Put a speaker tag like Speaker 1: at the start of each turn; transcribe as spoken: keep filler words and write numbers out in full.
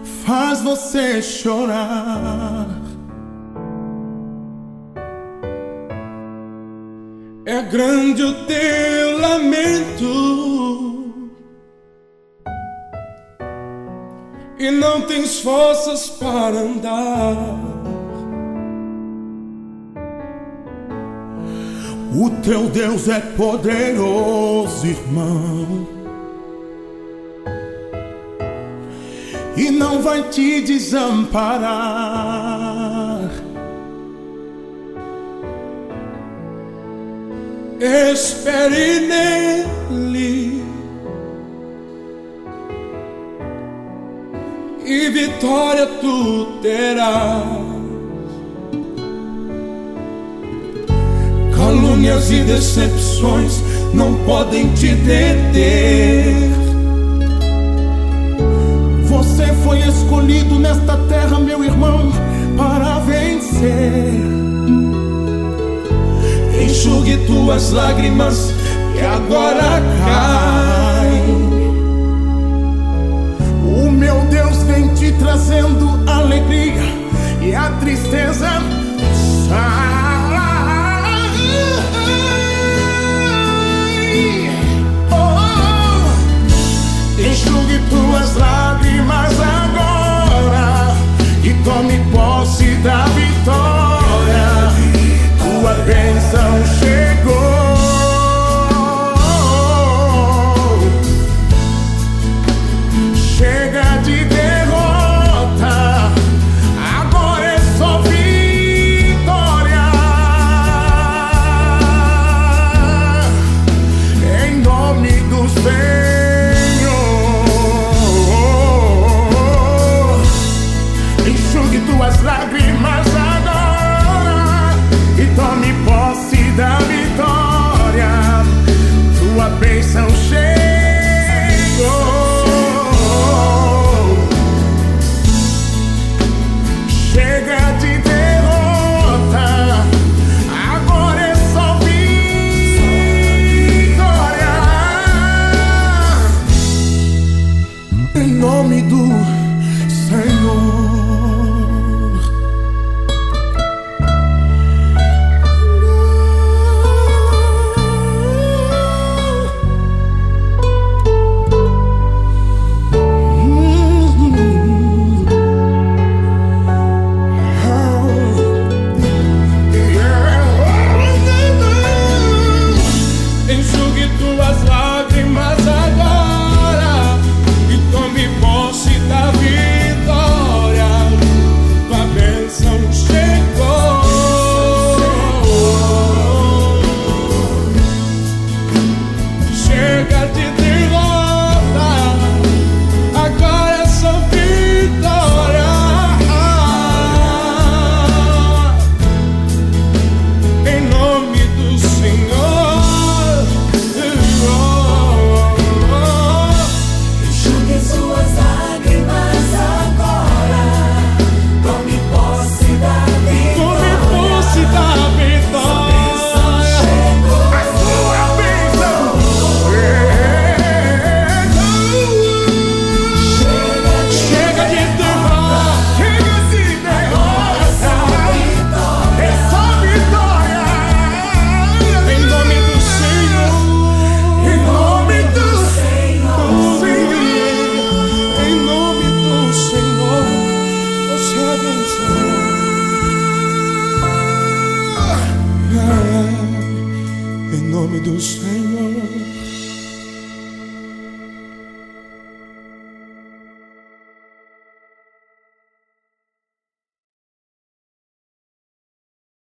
Speaker 1: faz você chorar. É grande o teu lamento e não tens forças para andar. O teu Deus é poderoso, irmão, e não vai te desamparar. Espere nele e vitória tu terás. Calúnias e decepções não podem te deter. Você foi escolhido nesta terra, meu irmão, para vencer. Enxugue tuas lágrimas que agora caem. O meu Deus vem te trazendo alegria e a tristeza sai. Enxugue tuas lágrimas agora e tome posse da vitória. Tua bênção chegou. Chega de derrota, agora é só vitória. Em nome do Senhor. Tuas lágrimas agora e tome posse da vitória. Tua bênção chegou. Chega de derrota, agora é só vitória. Em nome do Senhor. Em nome do Senhor.